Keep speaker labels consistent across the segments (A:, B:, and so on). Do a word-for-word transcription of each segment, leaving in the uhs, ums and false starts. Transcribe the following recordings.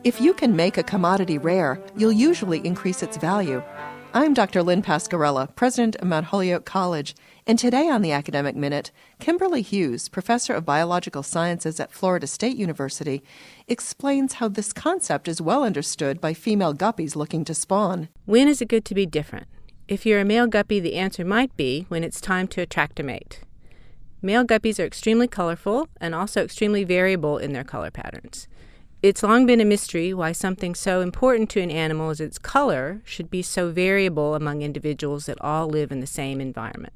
A: If you can make a commodity rare, you'll usually increase its value. I'm Doctor Lynn Pasquarella, president of Mount Holyoke College, and today on the Academic Minute, Kimberly Hughes, professor of biological sciences at Florida State University, explains how this concept is well understood by female guppies looking to spawn.
B: When is it good to be different? If you're a male guppy, the answer might be when it's time to attract a mate. Male guppies are extremely colorful and also extremely variable in their color patterns. It's long been a mystery why something so important to an animal as its color should be so variable among individuals that all live in the same environment.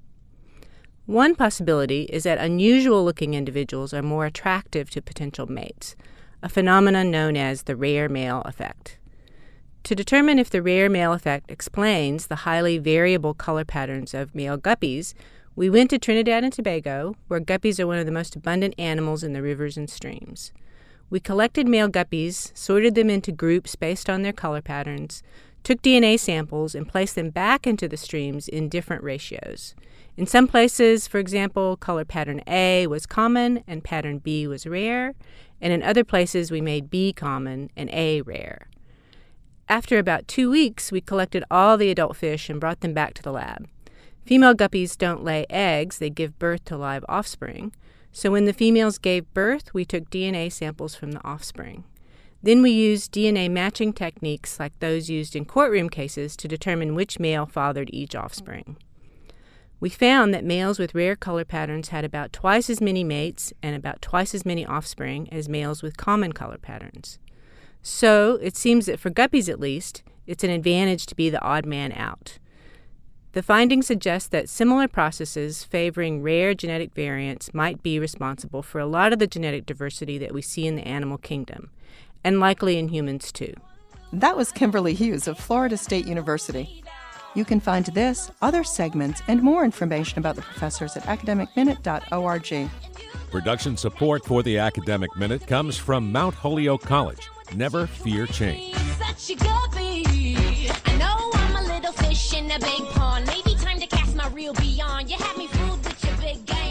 B: One possibility is that unusual-looking individuals are more attractive to potential mates, a phenomenon known as the rare male effect. To determine if the rare male effect explains the highly variable color patterns of male guppies, we went to Trinidad and Tobago, where guppies are one of the most abundant animals in the rivers and streams. We collected male guppies, sorted them into groups based on their color patterns, took D N A samples, and placed them back into the streams in different ratios. In some places, for example, color pattern A was common and pattern B was rare, and in other places we made B common and A rare. After about two weeks, we collected all the adult fish and brought them back to the lab. Female guppies don't lay eggs, they give birth to live offspring. So when the females gave birth, we took D N A samples from the offspring. Then we used D N A matching techniques like those used in courtroom cases to determine which male fathered each offspring. We found that males with rare color patterns had about twice as many mates and about twice as many offspring as males with common color patterns. So it seems that for guppies at least, it's an advantage to be the odd man out. The findings suggest that similar processes favoring rare genetic variants might be responsible for a lot of the genetic diversity that we see in the animal kingdom, and likely in humans too.
A: That was Kimberly Hughes of Florida State University. You can find this, other segments, and more information about the professors at academic minute dot org.
C: Production support for the Academic Minute comes from Mount Holyoke College. Never fear change.
D: In a big pond, maybe time to cast my reel beyond. You had me fooled with your big guy.